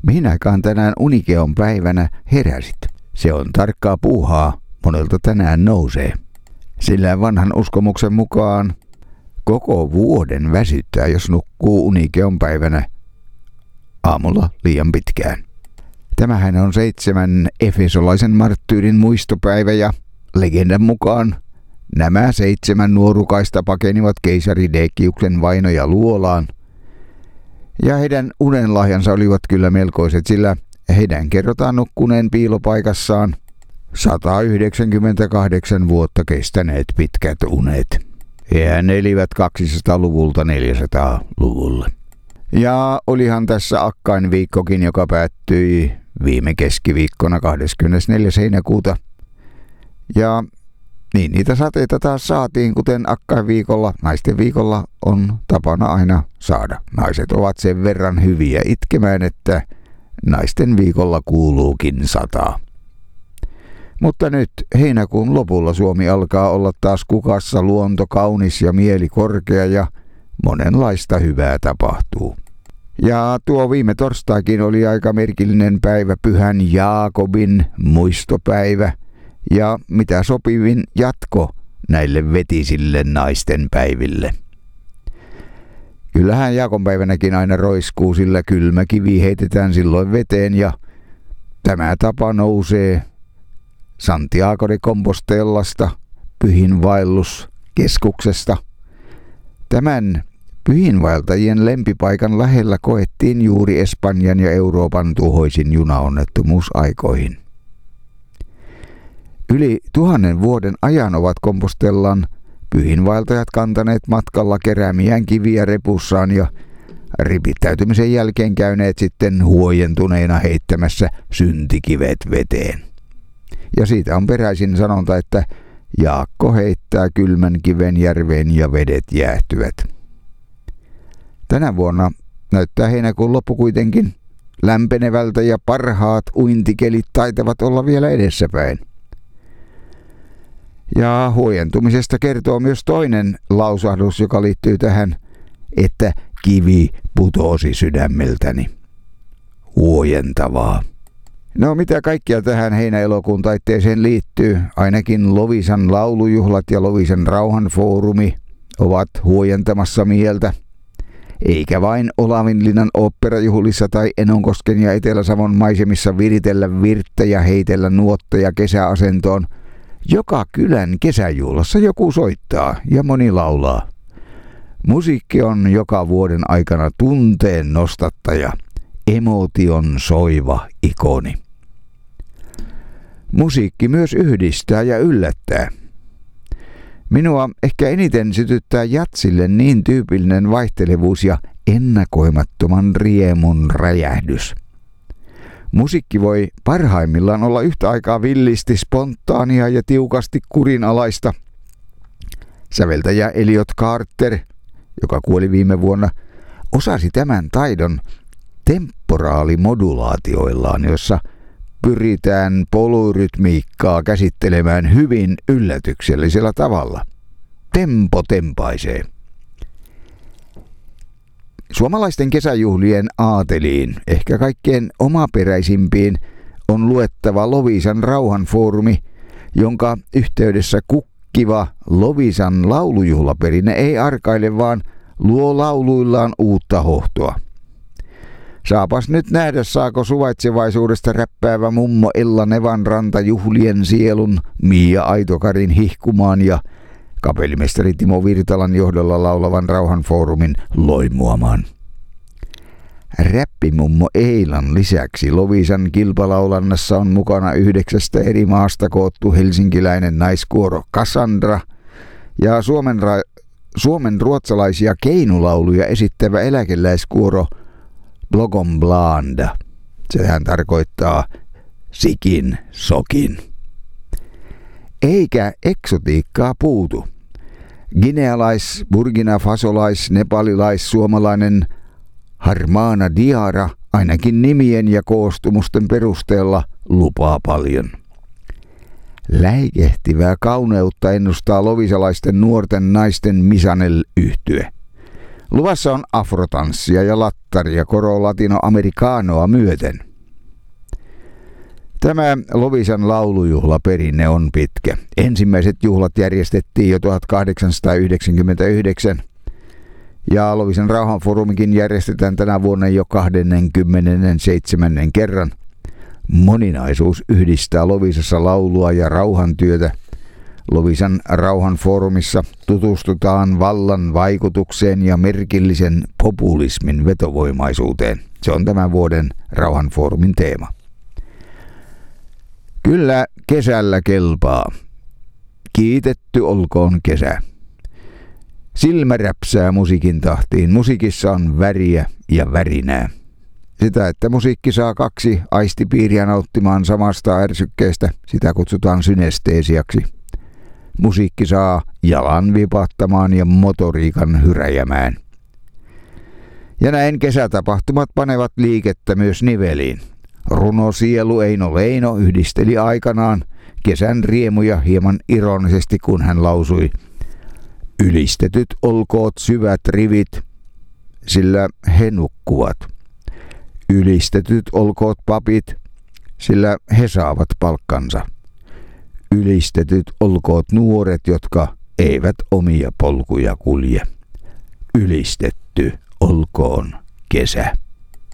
Mihin aikaan tänään Unikeon päivänä heräsit? Se on tarkkaa puuhaa, monelta tänään nousee. Sillä vanhan uskomuksen mukaan koko vuoden väsyttää, jos nukkuu Unikeon päivänä aamulla liian pitkään. Tämähän on 7 efesolaisen marttyyrin muistopäivä ja legendan mukaan nämä 7 nuorukaista pakenivat keisari Deciuksen vainoja luolaan. Ja heidän unenlahjansa olivat kyllä melkoiset, sillä heidän kerrotaan nukkuneen piilopaikassaan 198 vuotta kestäneet pitkät unet. Hehän elivät 200-luvulta 400-luvulle. Ja olihan tässä Akkain viikkokin, joka päättyi viime keskiviikkona 24. heinäkuuta. Ja niin niitä sateita taas saatiin, kuten Akkain viikolla, naisten viikolla on tapana aina saada. Naiset ovat sen verran hyviä itkemään, että naisten viikolla kuuluukin sataa. Mutta nyt heinäkuun lopulla Suomi alkaa olla taas kukassa, luonto kaunis ja mieli korkea ja monenlaista hyvää tapahtuu. Ja tuo viime torstaikin oli aika merkillinen päivä, Pyhän Jaakobin muistopäivä ja mitä sopivin jatko näille vetisille naisten päiville. Kyllähän Jaakonpäivänäkin aina roiskuu, sillä kylmä kivi heitetään silloin veteen ja tämä tapa nousee Santiago de Compostelasta, pyhinvaelluskeskuksesta. Tämän pyhinvaeltajien lempipaikan lähellä koettiin juuri Espanjan ja Euroopan tuhoisin junaonnettomuusaikoihin. Yli 1000 vuoden ajan ovat Compostellan pyhinvaeltajat kantaneet matkalla keräämiään kiviä repussaan ja ripittäytymisen jälkeen käyneet sitten huojentuneina heittämässä syntikivet veteen. Ja siitä on peräisin sanonta, että Jaakko heittää kylmän kiven järveen ja vedet jäähtyvät. Tänä vuonna näyttää heinäkuun loppu kuitenkin lämpenevältä ja parhaat uintikelit taitavat olla vielä edessäpäin. Ja huojentumisesta kertoo myös toinen lausahdus, joka liittyy tähän, että kivi putosi sydämeltäni. Huojentavaa. No mitä kaikkia tähän heinä-elokuun taitteeseen liittyy? Ainakin Loviisan laulujuhlat ja Loviisan rauhanfoorumi ovat huojentamassa mieltä. Eikä vain Olavinlinnan oopperajuhlissa tai Enonkosken ja Etelä-Savon maisemissa viritellä virttä ja heitellä nuotteja kesäasentoon. Joka kylän kesäjuhlassa joku soittaa ja moni laulaa. Musiikki on joka vuoden aikana tunteen nostattaja, emotion soiva ikoni. Musiikki myös yhdistää ja yllättää. Minua ehkä eniten sytyttää jatsille niin tyypillinen vaihtelevuus ja ennakoimattoman riemun räjähdys. Musiikki voi parhaimmillaan olla yhtä aikaa villisti spontaania ja tiukasti kurinalaista. Säveltäjä Elliot Carter, joka kuoli viime vuonna, osasi tämän taidon temporaalimodulaatioillaan, jossa pyritään polyrytmiikkaa käsittelemään hyvin yllätyksellisellä tavalla. Tempo tempaisee. Suomalaisten kesäjuhlien aateliin, ehkä kaikkein omaperäisimpiin, on luettava Loviisan rauhanfoorumi, jonka yhteydessä kukkiva Loviisan laulujuhlaperinne ei arkaile, vaan luo lauluillaan uutta hohtoa. Saapas nyt nähdä, saako suvaitsevaisuudesta räppäävä mummo Ella Nevanranta juhlien sielun Mia Aitokarin hihkumaan ja kapellimestari Timo Virtalan johdolla laulavan rauhanfoorumin loimuamaan. Räppimummo Eilan lisäksi Loviisan kilpalaulannassa on mukana 9 eri maasta koottu helsinkiläinen naiskuoro Cassandra ja Suomen ruotsalaisia keinulauluja esittävä eläkeläiskuoro Blogom Blanda. Sehän tarkoittaa sikin sokin. Eikä eksotiikkaa puutu. Ginealais, Burkina Fasolais, nepalilais, suomalainen Harmana Diara ainakin nimien ja koostumusten perusteella lupaa paljon. Läikehtivää kauneutta ennustaa lovisalaisten nuorten naisten Misanel-yhtye. Luvassa on afrotanssia ja lattaria koro latinoamerikaanoa myöten. Tämä Loviisan laulujuhlaperinne on pitkä. Ensimmäiset juhlat järjestettiin jo 1899 ja Loviisan rauhanfoorumikin järjestetään tänä vuonna jo 27. kerran. Moninaisuus yhdistää Loviisassa laulua ja rauhantyötä. Loviisan rauhanfoorumissa tutustutaan vallan vaikutukseen ja merkillisen populismin vetovoimaisuuteen. Se on tämän vuoden rauhanfoorumin teema. Kyllä kesällä kelpaa. Kiitetty olkoon kesä. Silmä räpsää musiikin tahtiin. Musiikissa on väriä ja värinää. Sitä, että musiikki saa kaksi aistipiiriä nauttimaan samasta ärsykkeestä, sitä kutsutaan synesteesiaksi. Musiikki saa jalan vipahtamaan ja motoriikan hyräjämään. Ja näin kesätapahtumat panevat liikettä myös niveliin. Runosielu Eino Leino yhdisteli aikanaan kesän riemuja hieman ironisesti, kun hän lausui: "Ylistetyt olkoot syvät rivit, sillä he nukkuvat. Ylistetyt olkoot papit, sillä he saavat palkkansa. Ylistetyt olkoot nuoret, jotka eivät omia polkuja kulje. Ylistetty olkoon kesä."